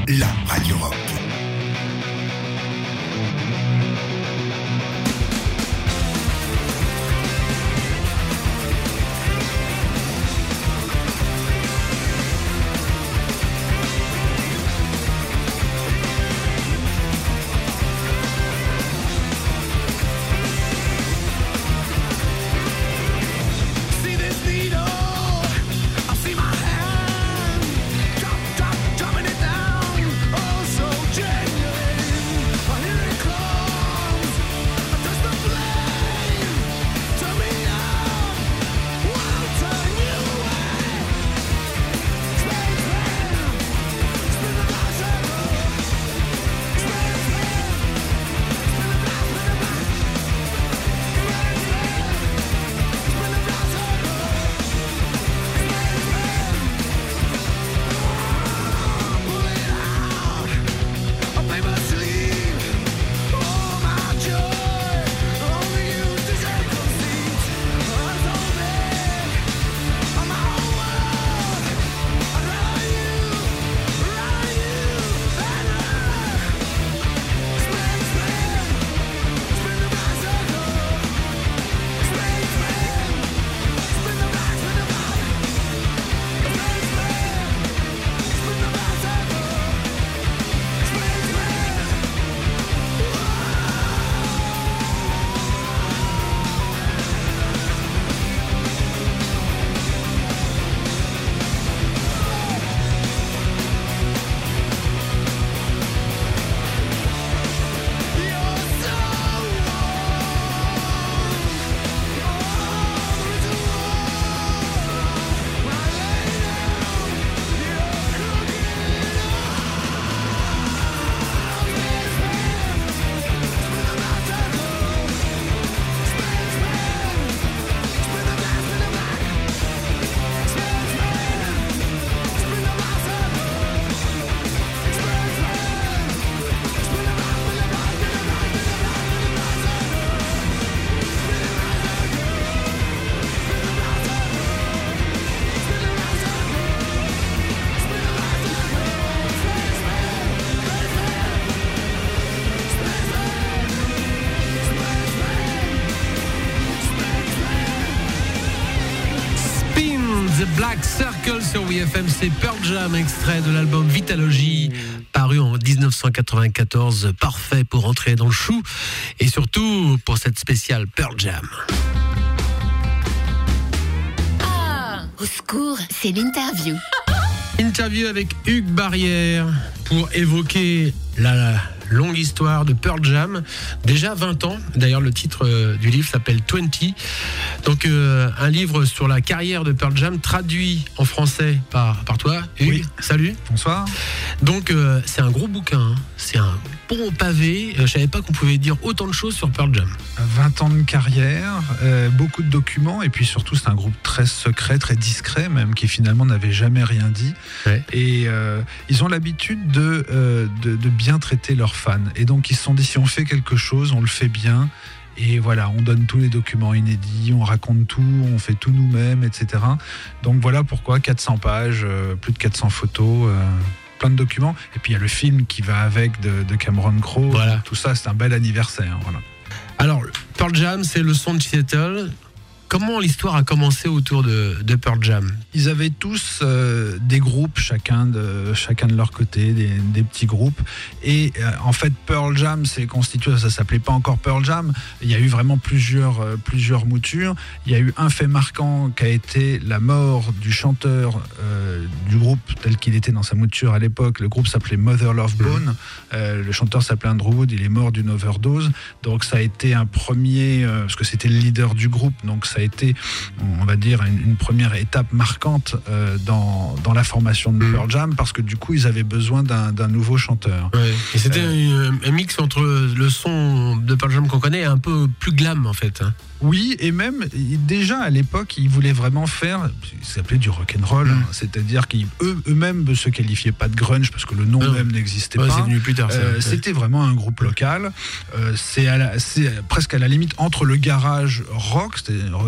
la radio rock. The Black Circle sur WFM, c'est Pearl Jam, extrait de l'album Vitalogy, paru en 1994, parfait pour entrer dans le chou et surtout pour cette spéciale Pearl Jam. Ah, au secours, c'est l'interview. Interview avec Hugues Barrière pour évoquer la longue histoire de Pearl Jam. Déjà 20 ans, d'ailleurs le titre du livre s'appelle 20. Donc un livre sur la carrière de Pearl Jam traduit en français par toi, Hugues. Oui. Salut. Bonsoir. Donc c'est un gros bouquin, hein. C'est un bon pavé. Je savais pas qu'on pouvait dire autant de choses sur Pearl Jam. 20 ans de carrière, beaucoup de documents et puis surtout c'est un groupe très secret, très discret même, qui finalement n'avait jamais rien dit. Ouais. Et ils ont l'habitude de bien traiter leurs fans. Et donc ils se sont dit, si on fait quelque chose, on le fait bien. Et voilà, on donne tous les documents inédits, on raconte tout, on fait tout nous-mêmes, etc. Donc voilà pourquoi 400 pages, plus de 400 photos, plein de documents. Et puis il y a le film qui va avec de Cameron Crowe. Voilà. Tout ça, c'est un bel anniversaire. Voilà. Alors, Pearl Jam, c'est le son de Seattle. Comment l'histoire a commencé autour de Pearl Jam ? Ils avaient tous des groupes, chacun de leur côté, des petits groupes. Et en fait, Pearl Jam s'est constitué, ça s'appelait pas encore Pearl Jam. Il y a eu vraiment plusieurs moutures. Il y a eu un fait marquant qui a été la mort du chanteur du groupe tel qu'il était dans sa mouture à l'époque. Le groupe s'appelait Mother Love Bone. Le chanteur s'appelait Andrew Wood. Il est mort d'une overdose. Donc ça a été un premier, parce que c'était le leader du groupe. Donc ça a été, on va dire, une première étape marquante dans la formation de Pearl Jam, parce que du coup ils avaient besoin d'un nouveau chanteur. Ouais. Et c'était un mix entre le son de Pearl Jam qu'on connaît et un peu plus glam en fait. Oui, et même déjà à l'époque ils voulaient vraiment faire, ça s'appelait du rock'n'roll, c'est-à-dire qu'eux-mêmes ne se qualifiaient pas de grunge parce que le nom même n'existait pas. C'est venu plus tard. C'était vraiment un groupe local. C'est presque à la limite entre le garage rock, c'était rock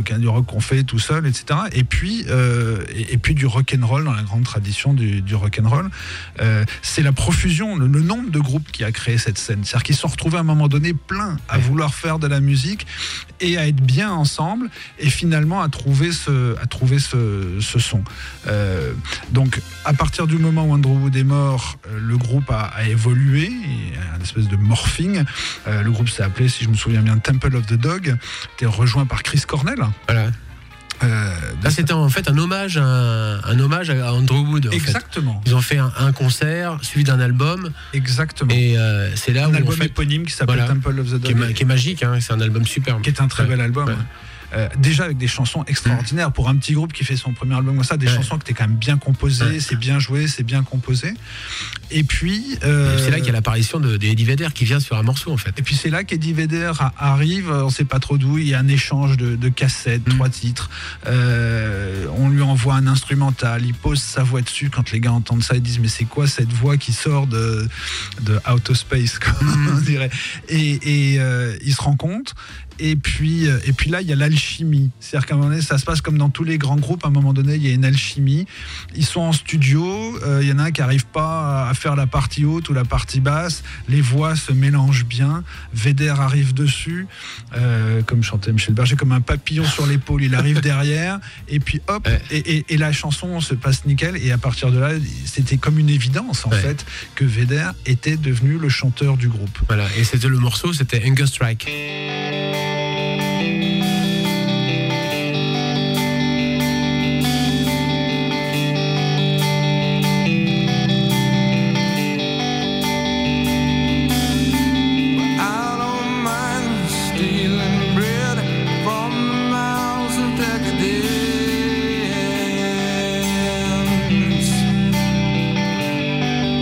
du rock qu'on fait tout seul, etc. Et puis du rock'n'roll dans la grande tradition du rock'n'roll. C'est la profusion, le nombre de groupes qui a créé cette scène. C'est-à-dire qu'ils se sont retrouvés à un moment donné plein à vouloir faire de la musique et à être bien ensemble et finalement à trouver ce son. Donc à partir du moment où Andrew Wood est mort, le groupe a évolué, il y a une espèce de morphing. Le groupe s'est appelé, si je me souviens bien, Temple of the Dog, était rejoint par Chris Cornell. Voilà. Là, c'était en fait un hommage à Andrew Wood. Exactement. Ils ont fait un concert suivi d'un album. Exactement. Et c'est là un où album en fait, éponyme qui s'appelle Temple of the Dog, qui est magique. Hein, c'est un album superbe. Qui est un très bel album. Ouais. Déjà avec des chansons extraordinaires pour un petit groupe qui fait son premier album comme ça, des chansons qui étaient quand même bien composées, c'est bien joué, c'est bien composé. Et puis c'est là qu'il y a l'apparition d'Eddie Vedder qui vient sur un morceau en fait. Et puis c'est là qu'Eddie Vedder arrive, on sait pas trop d'où, il y a un échange de cassettes, 3 titres, on lui envoie un instrumental, il pose sa voix dessus, quand les gars entendent ça ils disent mais c'est quoi cette voix qui sort de Outer Space on dirait. Et il se rend compte. Et puis là, il y a l'alchimie. C'est-à-dire qu'à un moment donné, ça se passe comme dans tous les grands groupes. À un moment donné, il y a une alchimie. Ils sont en studio. Il y en a un qui n'arrive pas à faire la partie haute ou la partie basse. Les voix se mélangent bien. Vedder arrive dessus, comme chantait Michel Berger, comme un papillon sur l'épaule. Il arrive derrière. Et puis hop, et la chanson se passe nickel. Et à partir de là, c'était comme une évidence, en fait, que Vedder était devenu le chanteur du groupe. Voilà. Et c'était le morceau, c'était Hunger Strike.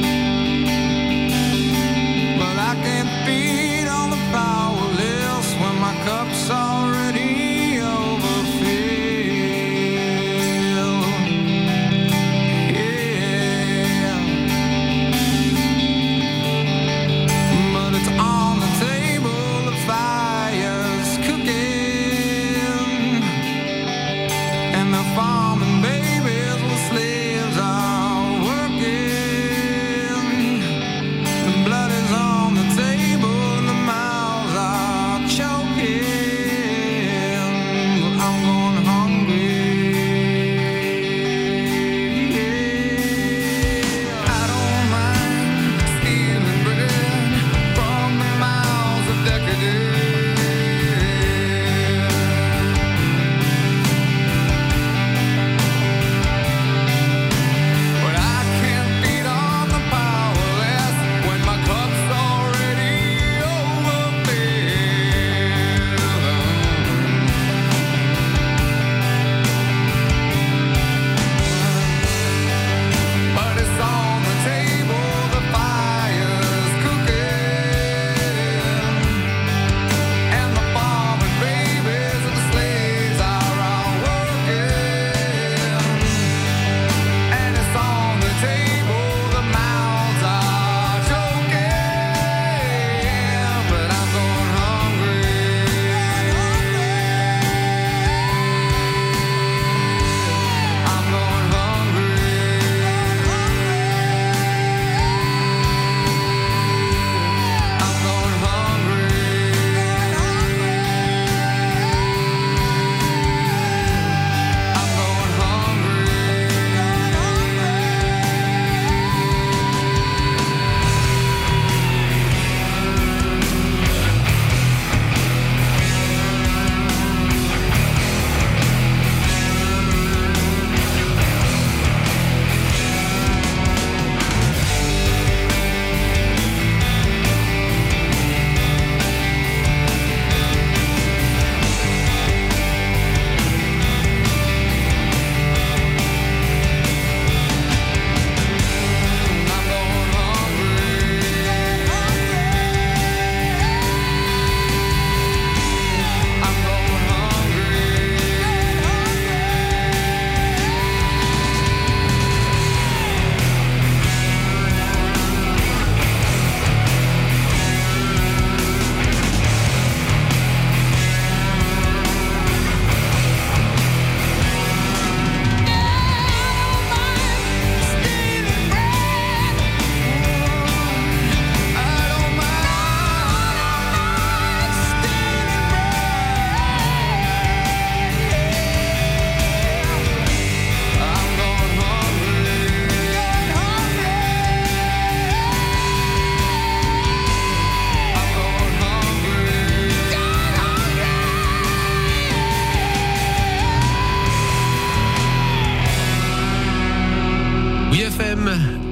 Well, I can't feed on the powerless when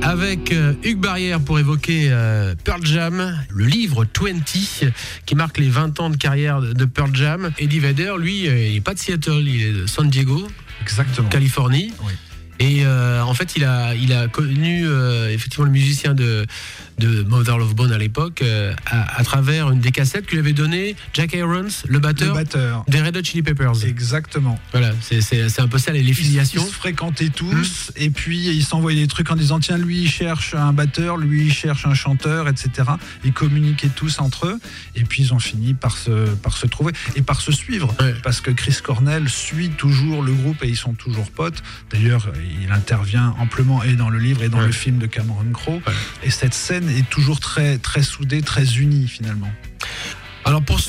avec Hugues Barrière pour évoquer Pearl Jam, le livre 20 qui marque les 20 ans de carrière de Pearl Jam. Eddie Vedder, lui, il n'est pas de Seattle, il est de San Diego, exactement, Californie. Oui. Et en fait, il a connu effectivement le musicien de Mother Love Bone à l'époque à travers une des cassettes que lui avait donné Jack Irons, le batteur des Red Hot Chili Peppers. Exactement. Voilà, c'est un peu ça les filiations. Ils se fréquentaient tous et puis ils s'envoyaient des trucs en disant tiens, lui il cherche un batteur, lui il cherche un chanteur, etc. Ils communiquaient tous entre eux et puis ils ont fini par se trouver et par se suivre, parce que Chris Cornell suit toujours le groupe et ils sont toujours potes. D'ailleurs, il intervient amplement et dans le livre et dans le film de Cameron Crowe. Et cette scène est toujours très, très soudée, très unie finalement. Alors pour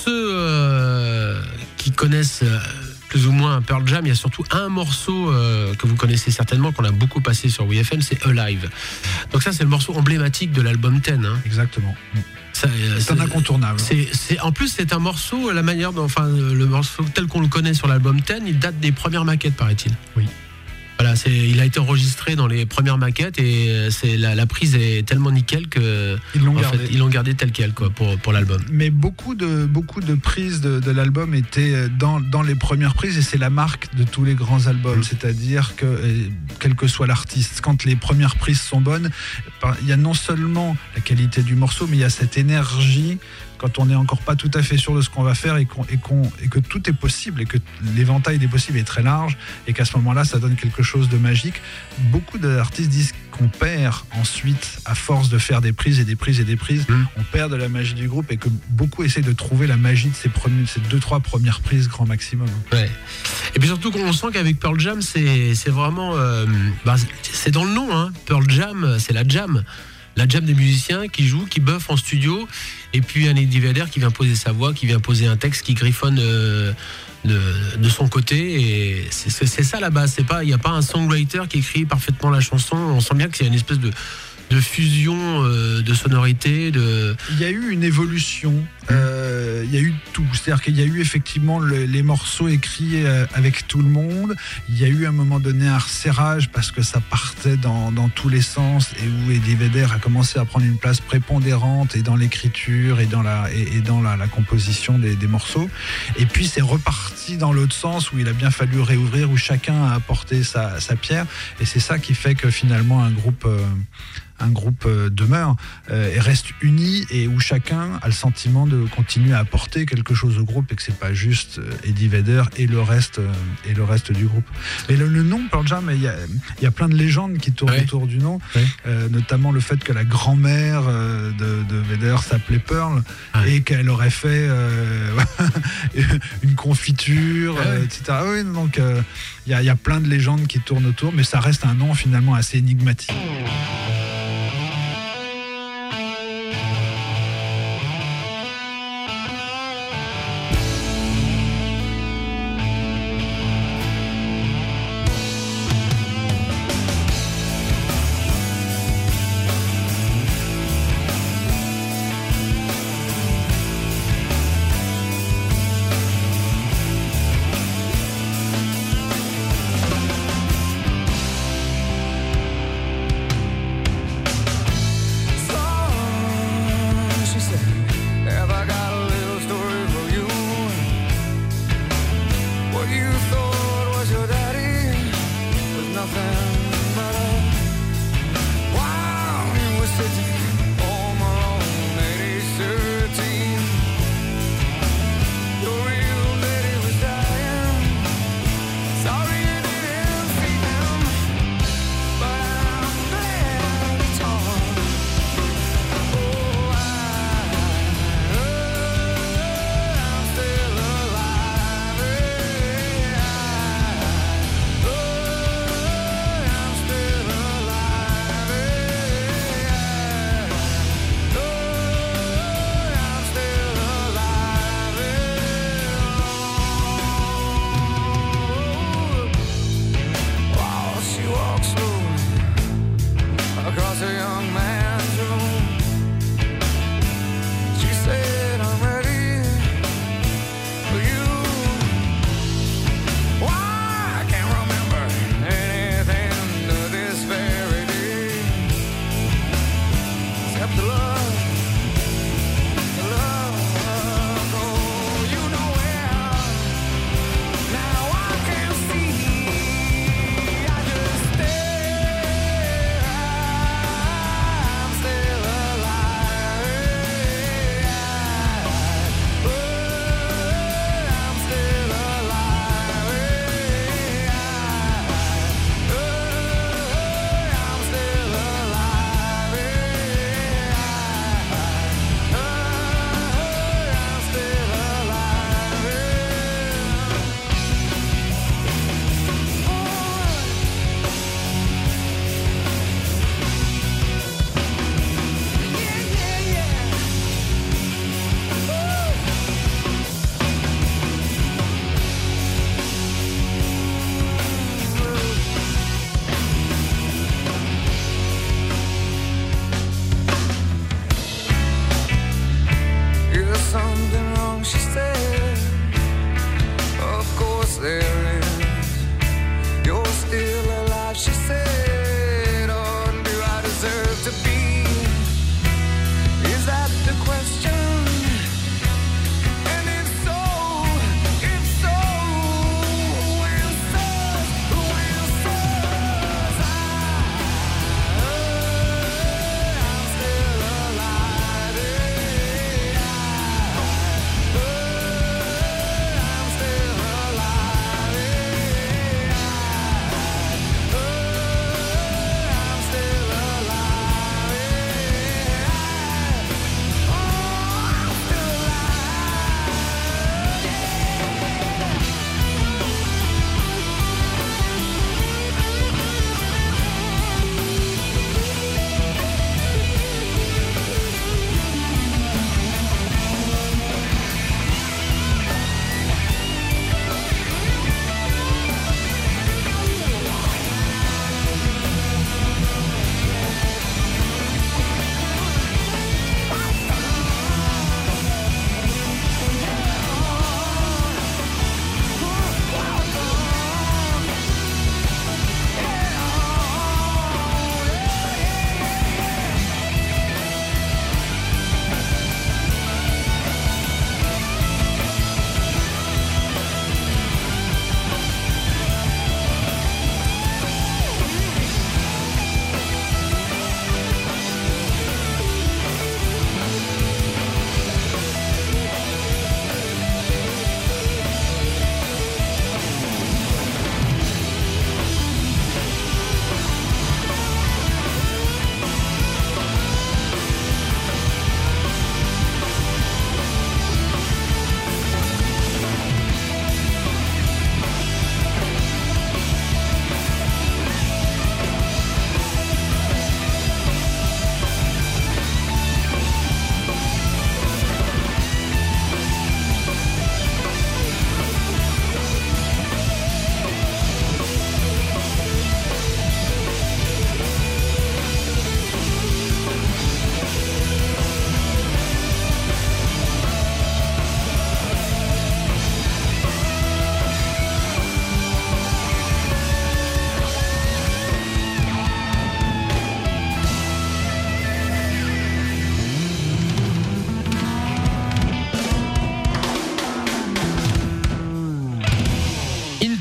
ceux qui connaissent plus ou moins Pearl Jam, il y a surtout un morceau que vous connaissez certainement, qu'on a beaucoup passé sur WeFM, c'est Alive. Donc ça, c'est le morceau emblématique de l'album 10. Hein. Exactement. C'est un incontournable. En plus, c'est un morceau, la manière dont, le morceau tel qu'on le connaît sur l'album 10, il date des premières maquettes, paraît-il. Oui. Voilà, il a été enregistré dans les premières maquettes et la prise est tellement nickel que ils l'ont gardé tel quel quoi, pour l'album. Mais beaucoup de prises de l'album étaient dans les premières prises et c'est la marque de tous les grands albums. C'est-à-dire que quel que soit l'artiste, quand les premières prises sont bonnes, il y a non seulement la qualité du morceau, mais il y a cette énergie quand on n'est encore pas tout à fait sûr de ce qu'on va faire et que tout est possible et que l'éventail des possibles est très large et qu'à ce moment-là, ça donne quelque chose de magique. Beaucoup d'artistes disent qu'on perd ensuite, à force de faire des prises et des prises et des prises, on perd de la magie du groupe et que beaucoup essaient de trouver la magie de ces 2-3 premières prises grand maximum. Ouais. Et puis surtout qu'on sent qu'avec Pearl Jam, c'est vraiment... c'est dans le nom, hein. Pearl Jam, c'est la jam. La jam des musiciens qui jouent, qui buffent en studio, et puis un Eddie Vedder qui vient poser sa voix, qui vient poser un texte qui griffonne de son côté, et c'est ça la base. Il n'y a pas un songwriter qui écrit parfaitement la chanson. On sent bien qu'il y a une espèce de fusion de sonorité. Il y a eu une évolution, il y a eu tout, c'est-à-dire qu'il y a eu effectivement les morceaux écrits avec tout le monde, il y a eu à un moment donné un resserrage parce que ça partait dans tous les sens et où Eddie Vedder a commencé à prendre une place prépondérante et dans l'écriture et dans la composition des morceaux, et puis c'est reparti dans l'autre sens où il a bien fallu réouvrir, où chacun a apporté sa pierre, et c'est ça qui fait que finalement un groupe demeure et reste uni et où chacun a le sentiment de continuer à apporter quelque chose au groupe et que c'est pas juste Eddie Vedder et le reste du groupe. Mais le nom Pearl Jam, il y a plein de légendes qui tournent autour du nom, notamment le fait que la grand-mère de Vedder s'appelait Pearl et qu'elle aurait fait une confiture, etc. Oui, donc il y a plein de légendes qui tournent autour, mais ça reste un nom finalement assez énigmatique.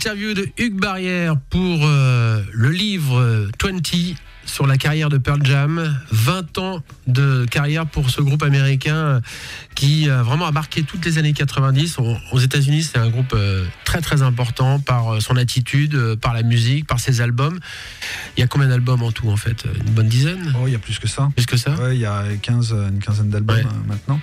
L'interview de Hugues Barrière pour le livre 20 sur la carrière de Pearl Jam. 20 ans de carrière pour ce groupe américain qui vraiment a marqué toutes les années 90. Aux États-Unis, c'est un groupe très très important par son attitude, par la musique, par ses albums. Il y a combien d'albums en tout en fait? Une bonne dizaine? Oh, il y a plus que ça. Plus que ça? Ouais, il y a une quinzaine d'albums maintenant.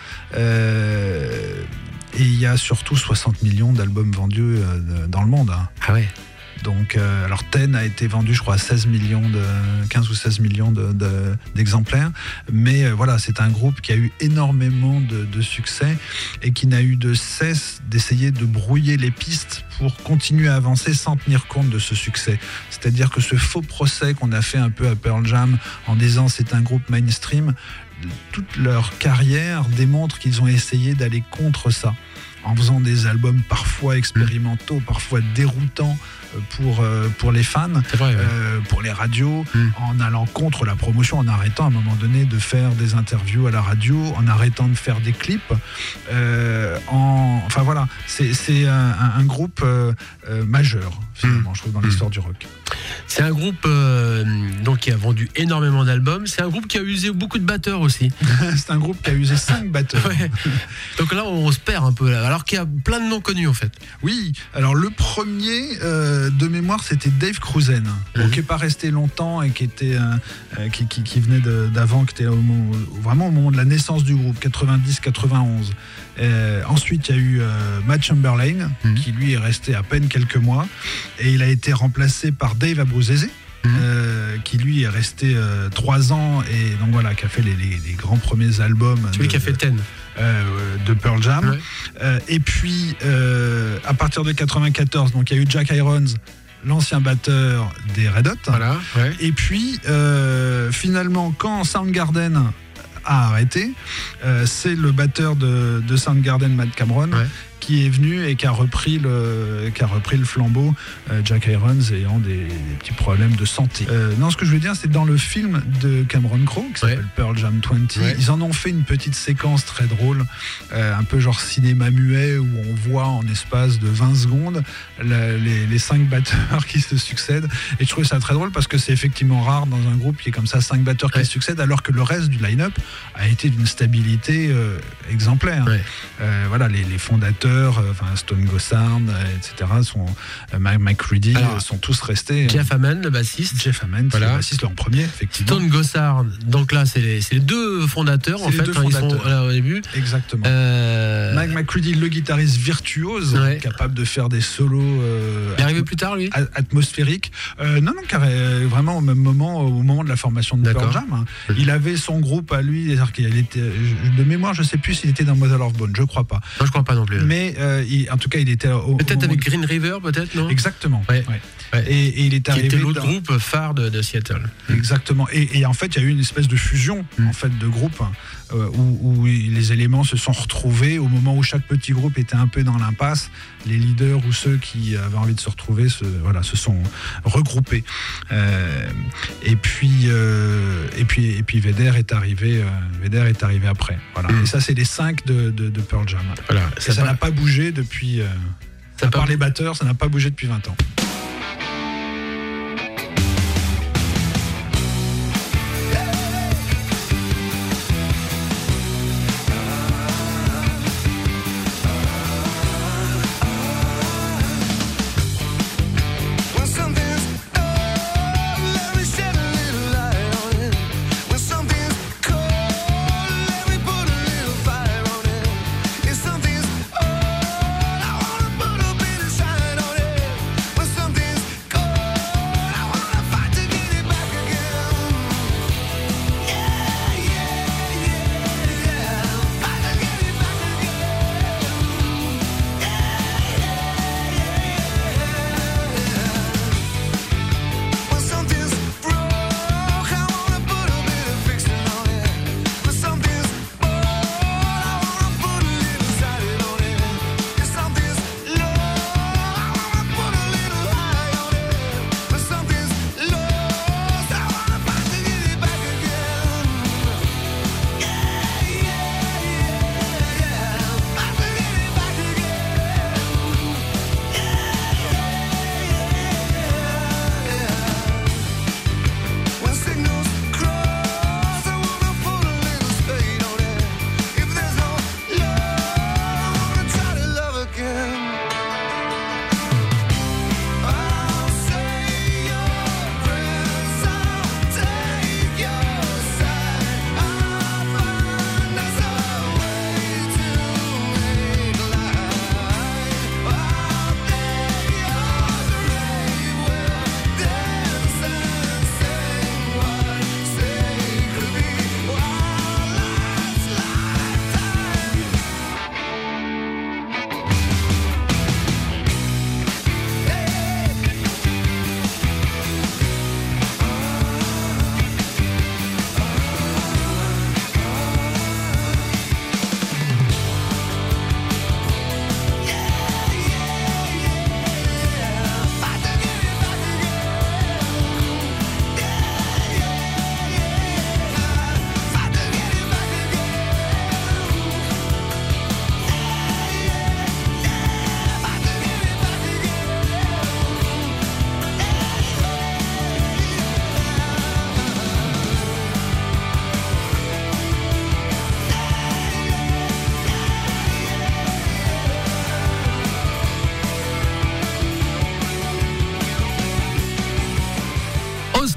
Et il y a surtout 60 millions d'albums vendus dans le monde. Hein. Ah ouais. Donc, alors Ten a été vendu, je crois, à 15 ou 16 millions d'exemplaires. Mais voilà, c'est un groupe qui a eu énormément de succès et qui n'a eu de cesse d'essayer de brouiller les pistes pour continuer à avancer sans tenir compte de ce succès. C'est-à-dire que ce faux procès qu'on a fait un peu à Pearl Jam en disant c'est un groupe mainstream, toute leur carrière démontre qu'ils ont essayé d'aller contre ça, en faisant des albums parfois expérimentaux, parfois déroutants pour les fans, c'est vrai, pour les radios, en allant contre la promotion, en arrêtant à un moment donné de faire des interviews à la radio, en arrêtant de faire des clips. Enfin voilà, c'est un groupe majeur, finalement, je trouve, dans l'histoire du rock. C'est un groupe donc, qui a vendu énormément d'albums. C'est un groupe qui a usé beaucoup de batteurs aussi. C'est un groupe qui a usé 5 batteurs. Ouais. Donc là, on se perd un peu, là, alors qu'il y a plein de noms connus, en fait. Oui, alors le premier de mémoire, c'était Dave Cruzen, qui n'est pas resté longtemps et qui était qui venait d'avant, qui était vraiment au moment de la naissance du groupe, 90-91. Ensuite, il y a eu Matt Chamberlain, qui lui est resté à peine quelques mois, et il a été remplacé par Dave Abruzzese, qui lui est resté 3 ans, et donc voilà, qui a fait les grands premiers albums. Celui qui a fait Ten. De Pearl Jam. Ouais. Et puis, à partir de 94, donc il y a eu Jack Irons, l'ancien batteur des Red Hot. Voilà, ouais. Et puis, finalement, quand Soundgarden a arrêté, c'est le batteur de Soundgarden, Matt Cameron, qui est venu et qui a repris le flambeau, Jack Irons ayant des petits problèmes de santé. Non, ce que je veux dire, c'est dans le film de Cameron Crowe, qui s'appelle Pearl Jam 20, ils en ont fait une petite séquence très drôle, un peu genre cinéma muet, où on voit en espace de 20 secondes les 5 batteurs qui se succèdent. Et je trouve ça très drôle parce que c'est effectivement rare dans un groupe qui est comme ça, 5 batteurs qui se succèdent, alors que le reste du line-up a été d'une stabilité exemplaire. Voilà, les fondateurs, Stone Gossard, etc., Mike Reedy, sont tous restés. Jeff Ament, le bassiste. Jeff Ament, le bassiste, leur premier, effectivement. Stone Gossard, donc là, c'est les 2 fondateurs, en fait, ils sont là au début. Exactement. Mike McCready, le guitariste virtuose, capable de faire des solos. Il est arrivé plus tard, lui atmosphériques. Non, carré, vraiment au même moment, au moment de la formation de Pearl Jam. Il avait son groupe à lui, il était, de mémoire, je sais plus s'il était dans Mother of Bone, je crois pas. Non, je crois pas non plus. Mais en tout cas, il était peut-être avec Green River, peut-être, non? Exactement. Et il est arrivé. Qui était l'autre groupe phare de Seattle. Exactement. Et en fait, il y a eu une espèce de fusion en fait de groupes où les éléments se sont retrouvés au moment où chaque petit groupe était un peu dans l'impasse. Les leaders ou ceux qui avaient envie de se retrouver se sont regroupés. Et puis Vedder est arrivé après. Voilà. Et ça, c'est les 5 de Pearl Jam. Voilà. Ça n'a pas bougé depuis. À part les batteurs, ça n'a pas bougé depuis 20 ans. Something's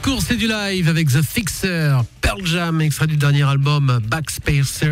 secours, c'est du live avec The Fixer, Pearl Jam, extrait du dernier album Backspacer.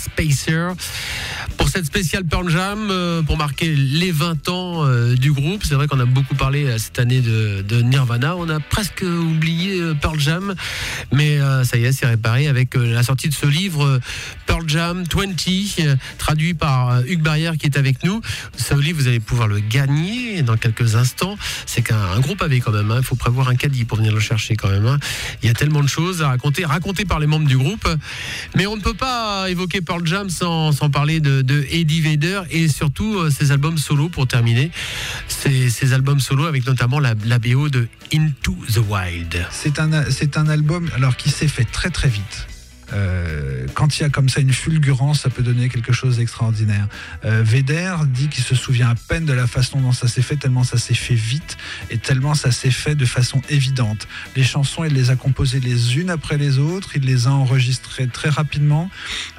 Pour cette spéciale Pearl Jam, pour marquer les 20 ans du groupe, c'est vrai qu'on a beaucoup parlé cette année de Nirvana, on a presque oublié Pearl Jam, mais ça y est, c'est réparé avec la sortie de ce livre Pearl Jam 20, traduit par Hugues Barrière qui est avec nous. Ce livre, vous allez pouvoir le gagner dans quelques instants. C'est qu'un groupe avait quand même, il faut prévoir un caddie pour venir le chercher quand même. Il y a tellement de choses à raconter par les membres du groupe, mais on ne peut pas évoquer Pearl Jam sans parler de Eddie Vedder et surtout ses albums solo pour terminer. Ces albums solo avec notamment la BO de Into the Wild. C'est un album alors qui s'est fait très très vite. Quand il y a comme ça une fulgurance, ça peut donner quelque chose d'extraordinaire. Vedder dit qu'il se souvient à peine de la façon dont ça s'est fait, tellement ça s'est fait vite et tellement ça s'est fait de façon évidente. Les chansons, il les a composées les unes après les autres, il les a enregistrées très rapidement,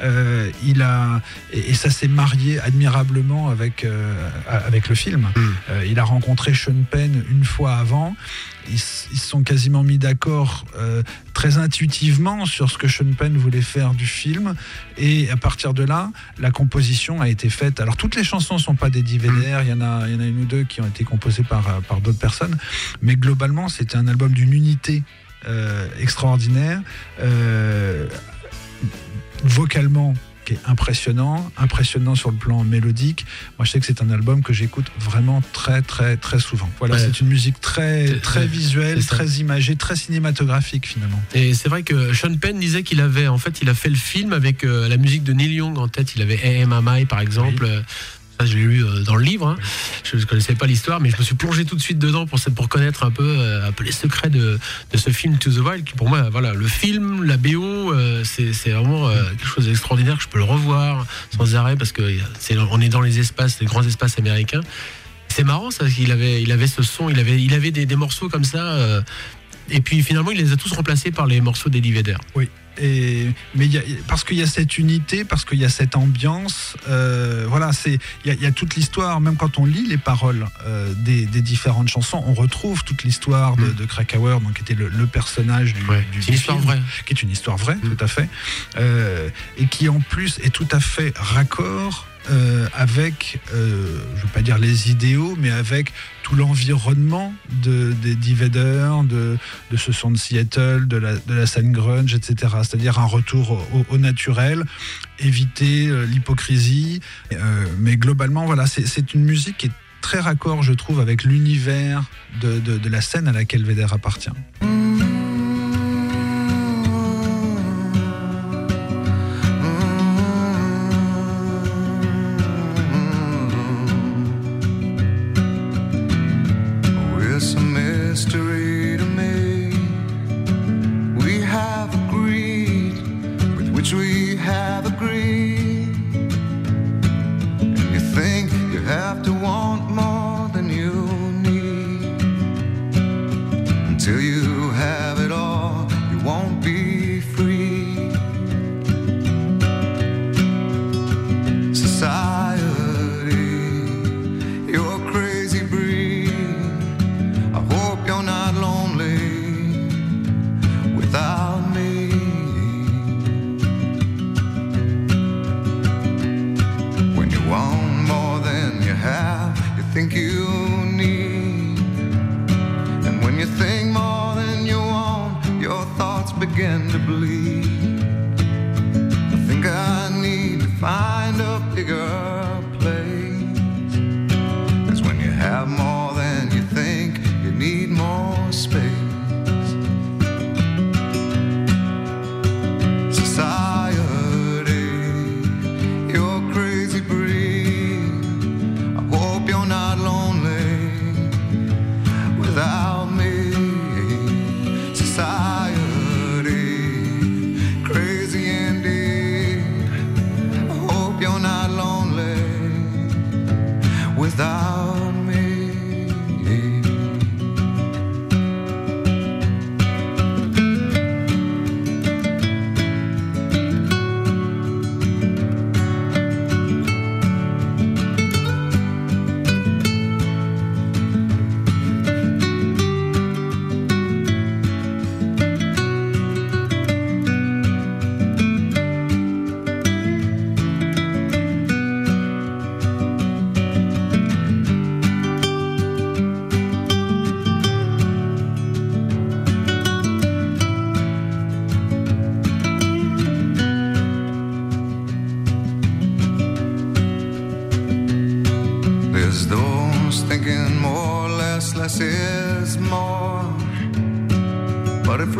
et ça s'est marié admirablement avec le film. Il a rencontré Sean Penn une fois avant. Ils se sont quasiment mis d'accord très intuitivement sur ce que Sean Penn voulait faire du film, et à partir de là, la composition a été faite. Alors toutes les chansons ne sont pas d'Eddie Vedder, il y en a une ou deux qui ont été composées par d'autres personnes, mais globalement c'était un album d'une unité extraordinaire, vocalement qui est impressionnant sur le plan mélodique. Moi, je sais que c'est un album que j'écoute vraiment très, très, très souvent. Voilà, c'est une musique très visuelle, très imagée, très cinématographique finalement. Et c'est vrai que Sean Penn disait qu'il a fait le film avec la musique de Neil Young en tête. Il avait AMI par exemple. Oui. Je l'ai lu dans le livre, je ne connaissais pas l'histoire, mais je me suis plongé tout de suite dedans pour connaître un peu les secrets de ce film To the Wild, qui pour moi, voilà, le film, la BO, c'est vraiment quelque chose d'extraordinaire, que je peux le revoir sans arrêt, parce que on est dans les grands espaces américains. C'est marrant, ça, qu'il avait ce son, il avait des morceaux comme ça, et puis finalement, il les a tous remplacés par les morceaux d'Eddie Vedder. Oui. Mais parce qu'il y a cette unité, parce qu'il y a cette ambiance, voilà, il y a toute l'histoire. Même quand on lit les paroles des différentes chansons, on retrouve toute l'histoire de Krakauer, donc qui était le personnage du film, qui est une histoire vraie, tout à fait, et qui en plus est tout à fait raccord avec, je ne veux pas dire les idéaux, mais avec tout l'environnement d'Eddie Vedder, de ce son de Seattle, de la scène grunge, etc. C'est-à-dire un retour au naturel, éviter l'hypocrisie. Mais globalement, voilà, c'est une musique qui est très raccord, je trouve, avec l'univers de la scène à laquelle Vedder appartient. Till you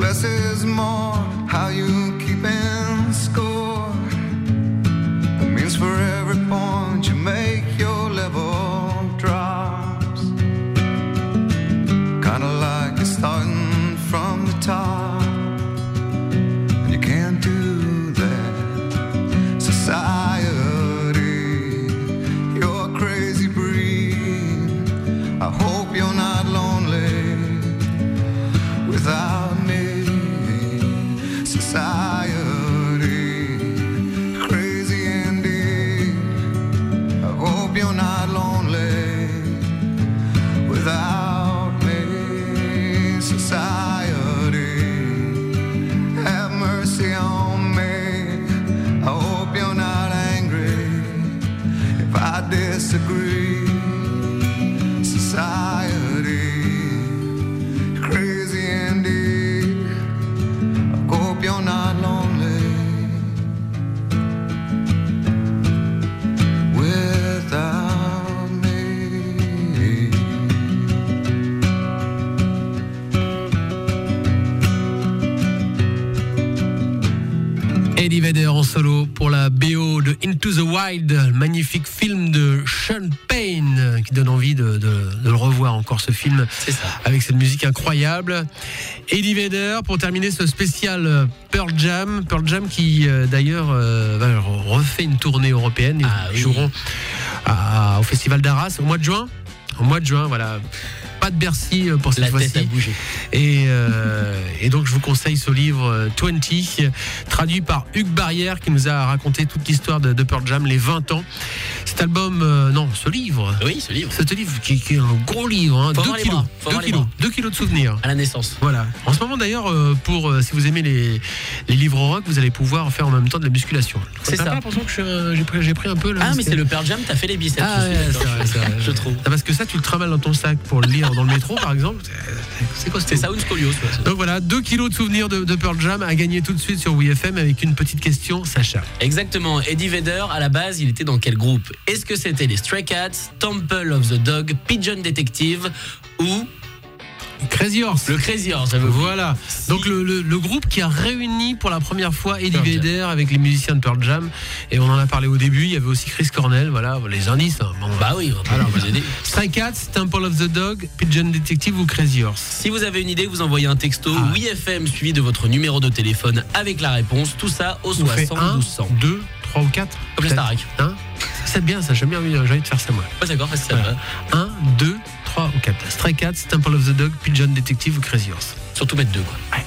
less is more. How you keeping score? It means for every point you make, your level drops. Kinda like you're starting from the top, and you can't do that. Society, you're a crazy breed. I hope you're not lonely without me. Society, crazy indeed. I hope you're not lonely without me. Society, have mercy on me. I hope you're not angry if I disagree. Society, crazy indeed. I hope you're not lonely without me. Eddie Vedder en solo pour la BO de Into the Wild, magnifique film de Sean Payne qui donne envie de le revoir encore, ce film. C'est ça. Avec cette musique incroyable. Eddie Vedder pour terminer ce spécial Pearl Jam qui d'ailleurs refait une tournée européenne. Ils joueront au Festival d'Arras au mois de juin. Voilà. Pas de Bercy pour cette fois-ci. La tête a bougé. Et donc je vous conseille ce livre 20, traduit par Hugues Barrière, qui nous a raconté toute l'histoire de Pearl Jam, les 20 ans. Cet album, ce livre. Oui, ce livre. Ce livre qui est un gros livre, hein, 2 kilos de souvenirs. À la naissance. Voilà. En ce moment d'ailleurs, si vous aimez les livres rock, vous allez pouvoir faire en même temps de la musculation. C'est ça. T'as pas l'impression que j'ai pris un peu là. Ah, mais c'est le Pearl Jam, t'as fait les biceps. C'est vrai. Je trouve. Parce que ça, tu le trimballes dans ton sac pour le lire dans le métro, par exemple. C'est quoi? C'est ça ou une scoliose. Donc voilà, 2 kilos de souvenirs de Pearl Jam à gagner tout de suite sur WeFM avec une petite question, Sacha. Exactement. Eddie Vedder, à la base, il était dans quel groupe? Est-ce que c'était les Stray Cats, Temple of the Dog, Pigeon Detective ou Crazy Horse. le Crazy Horse? Voilà. Donc le groupe qui a réuni pour la première fois Eddie Vedder avec les musiciens de Pearl Jam. Et on en a parlé au début. Il y avait aussi Chris Cornell. Voilà, les indices. Hein. Bon, bah oui, on va vous aider. Stray Cats, Temple of the Dog, Pigeon Detective ou Crazy Horse. Si vous avez une idée, vous envoyez un texto WeFM suivi de votre numéro de téléphone avec la réponse. Tout ça au 72 100. 2, 3 ou 4. Comme la Starac. C'est bien ça. J'ai envie de faire ça moi. Ouais, d'accord, c'est ça. 1, 2, 3 ou 4. Stray Cats, Temple of the Dog, Pigeon Detective ou Crazy Horse. Surtout mettre 2 quoi. Ouais.